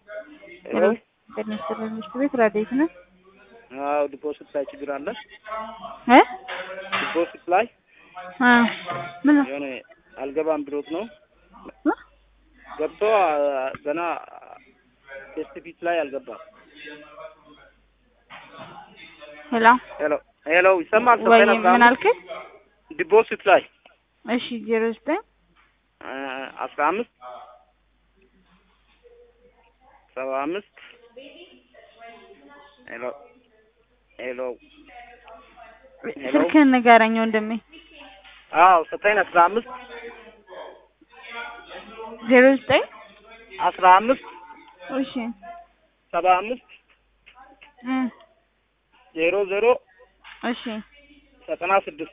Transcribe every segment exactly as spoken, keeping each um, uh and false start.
ሄሎ በነስተን ቤት ራዲት ነው አው ዲፖዚት ላይ ችግር አለ እ ዲፖዚት ላይ አ ምን የሆነ አልገባም ብሎት ነው ገብቶ ገና ቴስት ፊት ላይ አልገባም ሄሎ ሄሎ ሄሎ ይሰማል ወይ ተፈና ምን አልከ ዲፖዚት ላይ እሺ ዜሮ ዘጠኝ አስራ አምስት ሰባ አምስት ሄሎ ሄሎ ስልክህን ንገረኝ ወንድሜ አዎ ዘጠኝ አስራ አምስት ዜሮ ዘጠኝ አስራ አምስት እሺ ሰባ አምስት እ ዜሮ ዜሮ እሺ ዘጠና ስድስት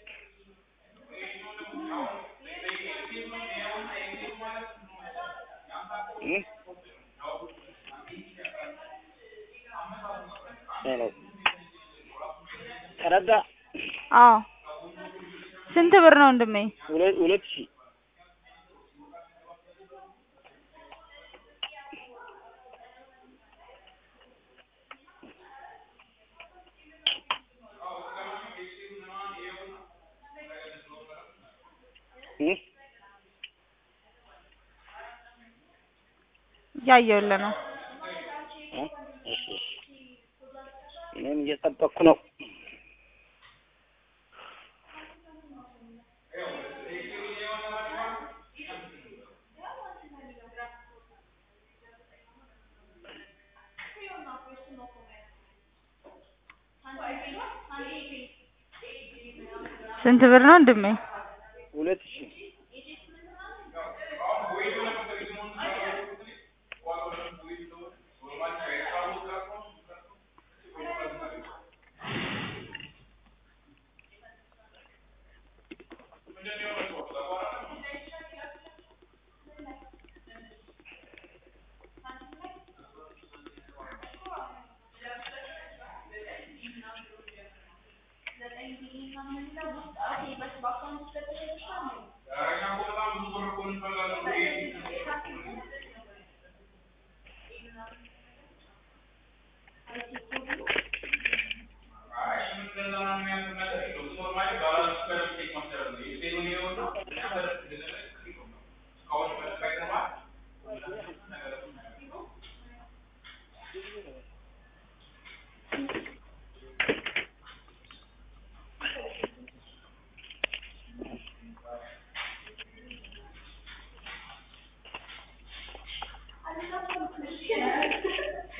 እ ሄሎ ተረዳ አዎ ስንት ብር ነው ወንድሜ ሁለት ሁለት ሺህ እ ያየውልህ ነው እሺ እኔም እየጠበቅኩ ነው ስንት ብር ነው ወንድሜ ሁለት ሺህ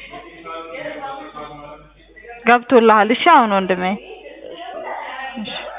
ገብቶልሃል እሺ አሁን ወንድሜ እሺ